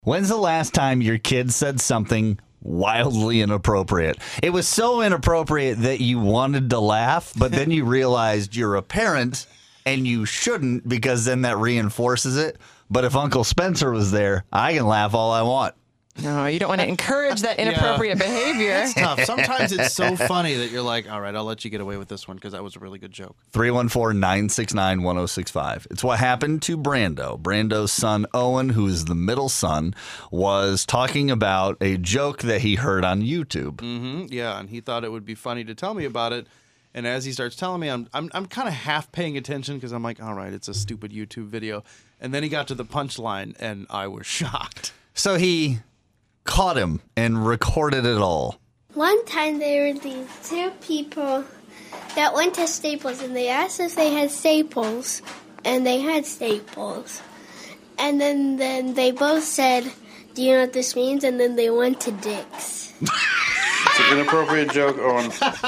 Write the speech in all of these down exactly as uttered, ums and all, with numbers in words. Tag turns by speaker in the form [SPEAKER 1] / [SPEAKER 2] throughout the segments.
[SPEAKER 1] When's the last time your kid said something wildly inappropriate? It was so inappropriate that you wanted to laugh, but then you realized you're a parent and you shouldn't, because then that reinforces it. But if Uncle Spencer was there, I can laugh all I want.
[SPEAKER 2] No, you don't want to encourage that inappropriate
[SPEAKER 3] Yeah.
[SPEAKER 2] behavior.
[SPEAKER 3] It's tough. Sometimes it's so funny that you're like, all right, I'll let you get away with this one because that was a really good joke.
[SPEAKER 1] three one four, nine six nine, one oh six five. It's what happened to Brando. Brando's son, Owen, who is the middle son, was talking about a joke that he heard on YouTube.
[SPEAKER 3] Mm-hmm. Yeah, and he thought it would be funny to tell me about it. And as he starts telling me, I'm I'm, I'm kind of half paying attention because I'm like, all right, it's a stupid YouTube video. And then he got to the punchline, and I was shocked.
[SPEAKER 1] So he caught him and recorded it all.
[SPEAKER 4] One time there were these two people that went to Staples and they asked if they had staples, and they had staples. And then, then they both said, "Do you know what this means?" And then they went to Dick's.
[SPEAKER 5] It's an inappropriate joke, Owen.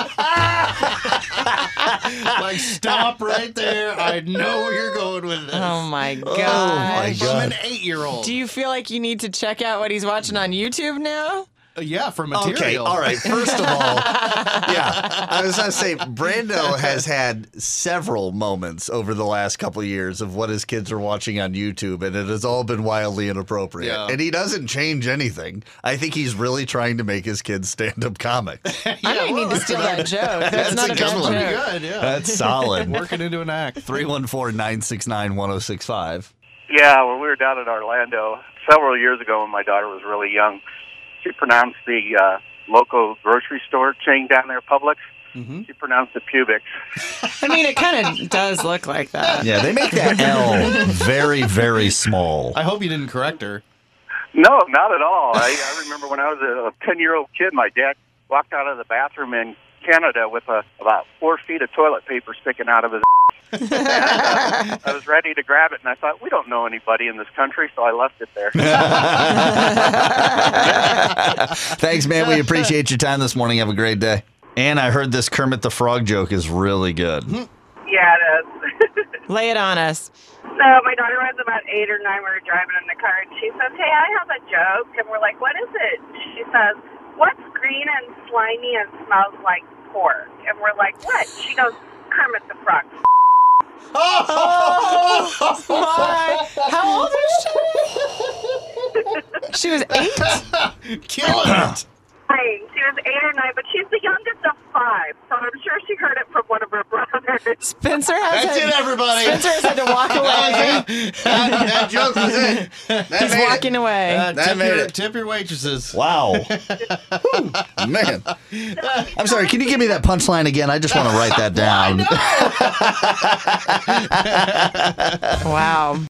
[SPEAKER 3] Like, stop right there. I know where you're going with this.
[SPEAKER 2] Oh, my gosh.
[SPEAKER 1] Oh, my God.
[SPEAKER 3] I'm an eight-year-old.
[SPEAKER 2] Do you feel like you need to check out what he's watching on YouTube now?
[SPEAKER 3] Uh, yeah, for material.
[SPEAKER 1] Okay, all right. First of all, yeah, I was going to say, Brando has had several moments over the last couple of years of what his kids are watching on YouTube, and it has all been wildly inappropriate.
[SPEAKER 3] Yeah.
[SPEAKER 1] And he doesn't change anything. I think he's really trying to make his kids stand-up comics.
[SPEAKER 2] I might need to steal that joke. That's,
[SPEAKER 1] That's
[SPEAKER 2] not
[SPEAKER 1] a
[SPEAKER 2] a
[SPEAKER 1] good
[SPEAKER 2] bad
[SPEAKER 1] one.
[SPEAKER 3] Pretty
[SPEAKER 2] joke.
[SPEAKER 3] good, yeah.
[SPEAKER 1] That's solid.
[SPEAKER 3] Working into an act.
[SPEAKER 1] three one four, nine six nine, one oh six five.
[SPEAKER 6] Yeah, when we were down in Orlando several years ago when my daughter was really young, she pronounced the uh, local grocery store chain down there, Publix.
[SPEAKER 3] Mm-hmm.
[SPEAKER 6] She pronounced it pubic.
[SPEAKER 2] I mean, it kind of does look like that.
[SPEAKER 1] Yeah, they make that L very, very small.
[SPEAKER 3] I hope you didn't correct her.
[SPEAKER 6] No, not at all. I, I remember when I was a ten-year-old kid, my dad walked out of the bathroom in Canada with a, about four feet of toilet paper sticking out of his and, uh, I was ready to grab it, and I thought, we don't know anybody in this country, so I left it there.
[SPEAKER 1] Thanks, man. We appreciate your time this morning. Have a great day. And I heard this Kermit the Frog joke is really good.
[SPEAKER 7] Yeah, it is.
[SPEAKER 2] Lay it on us.
[SPEAKER 7] So my daughter was about eight or nine. We were driving in the car, and she says, "Hey, I have a joke." And we're like, "What is it?" She says, "What's green and slimy and smells like pork?" And we're like, "What?" She goes, "Kermit the Frog."
[SPEAKER 2] Oh, my. How old is she? She was eight?
[SPEAKER 3] Killing it.
[SPEAKER 7] Hi, she was eight or nine, but she's the youngest of five, so I'm sure she heard it from one of her brothers.
[SPEAKER 2] Spencer has
[SPEAKER 3] That's
[SPEAKER 2] had,
[SPEAKER 3] it, everybody.
[SPEAKER 2] Spencer has had to walk away.
[SPEAKER 1] that, that joke was it. That
[SPEAKER 2] He's
[SPEAKER 1] made
[SPEAKER 2] walking
[SPEAKER 1] it.
[SPEAKER 2] away.
[SPEAKER 3] Uh,
[SPEAKER 1] That
[SPEAKER 3] tip,
[SPEAKER 1] made
[SPEAKER 3] your,
[SPEAKER 1] it.
[SPEAKER 3] tip your waitresses.
[SPEAKER 1] Wow. Whew, man. I'm sorry. Can you give me that punchline again? I just want to write that down.
[SPEAKER 2] Wow.